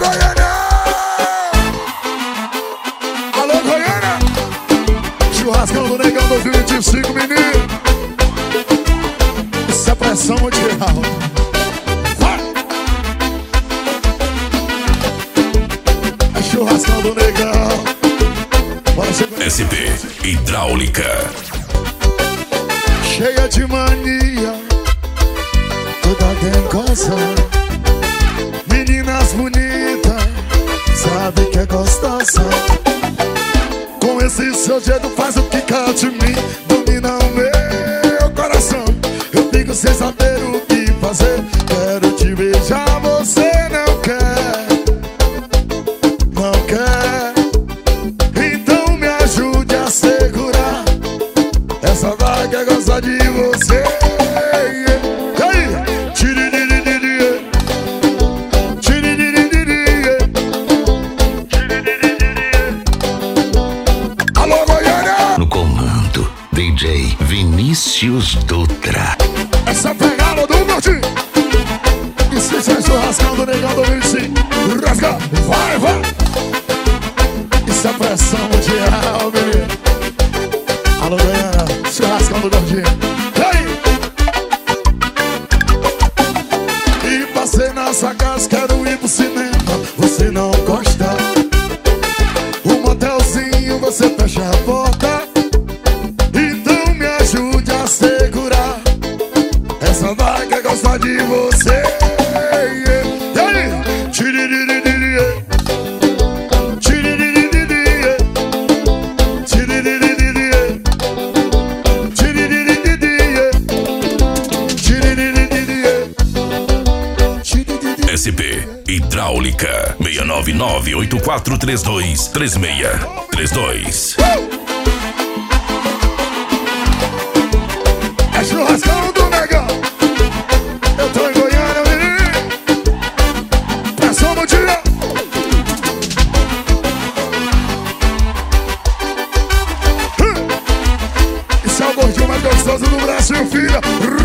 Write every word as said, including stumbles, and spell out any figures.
Goiânia! Alô, Goiânia! Churrascão do Negão dois mil e vinte e cinco, menino! Isso é pressão mundial! Vai! É churrascão do Negão! Bora ser... S P Hidráulica. Cheia de mania, toda dengosa, meninas bonitas, sabe que é gostosa. Com esse seu jeito faz o que quer de mim, domina o meu coração. Eu fico sem saber o que fazer, quero te beijar, você não quer, não quer. Então me ajude a segurar essa vaga gosta de você. E aí? Tiriririri, tiriririri. Alô, Goiânia! No comando, D J Vinícius Dutra. Essa pegada do Gordinho. E se você churrascão do Negão do vinte e cinco, rasga, vai, vai. Isso é pressão mundial, menino. Alô, Goiânia, churrascão do Gordinho. E aí? E passei na sua casa, quero ir pro cinema. Você não gosta. Um motelzinho, você fecha a porta. Então me ajude a segurar essa vaga gosta de você. E aí? Tiriririri, tiriririri, tiriririri, tiriririri, tiriririri. S P Hidráulica seis nove nove oito quatro três dois três seis três dois. É churrascão do Negão. Eu tô em Goiânia, menino. Pressão mundial. Isso é o gordinho mais gostoso do Brasil, filha.